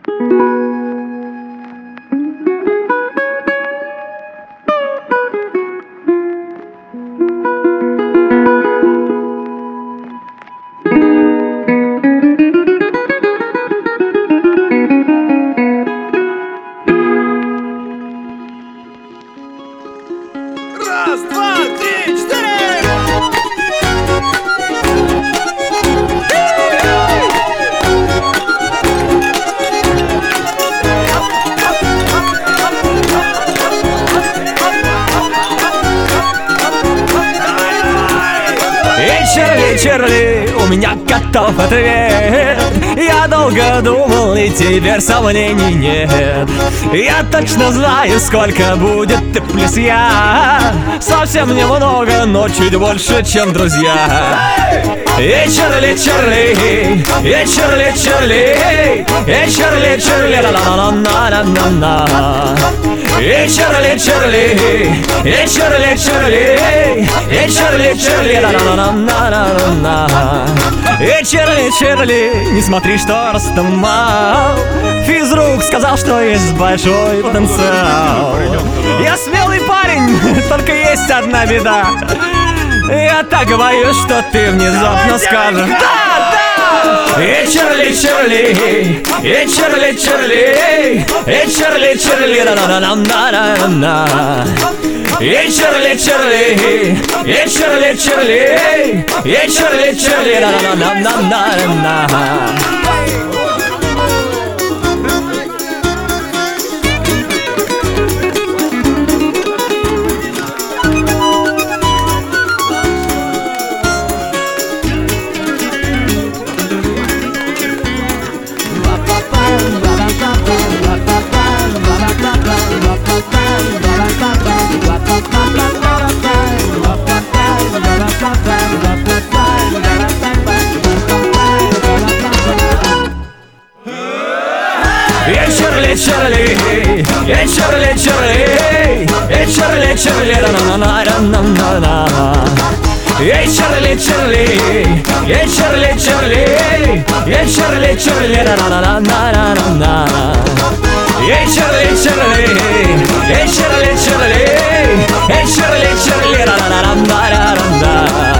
Раз, два, три, четыре! Чарли, Чарли, у меня готов ответ. Я долго думал, и теперь сомнений нет. Я точно знаю, сколько будет ты плюс я. Совсем немного, но чуть больше, чем друзья. Эй, Чарли, Чарли, эй, Чарли, Чарли, эй, Чарли, Чарли, ла-ла-ла-ла-ла-ла-ла. Эй, Чарли, Чарли, эй, Чарли, Чарли, эй, Чарли, Чарли, ла-ла-ла-ла-ла-ла. Эй, Чарли, Чарли, не смотри, что ростом мал. Физрук сказал, что есть большой потенциал. Я смелый парень, только есть одна беда. Я так боюсь, что ты внезапно скажешь да, да! Эй, Чарли, Чарли, эй, Чарли, Чарли, эй, Чарли, Чарли, на-на-на-на-на-на. Эй, Чарли, Чарли, эй, Чарли, Чарли, эй, Чарли, Чарли, на-на-на-на-на-на. Эй, Чарли, Чарли, эй, Чарли, Чарли, эй, Чарли, Чарли, на-на-на-на-на-на. Эй, Чарли, Чарли, эй, Чарли, Чарли, эй, Чарли, Чарли, на-на-на-на-на-на. Эй, Чарли, Чарли, эй, Чарли, Чарли, эй, Чарли, Чарли, на-на-на-на-на-на.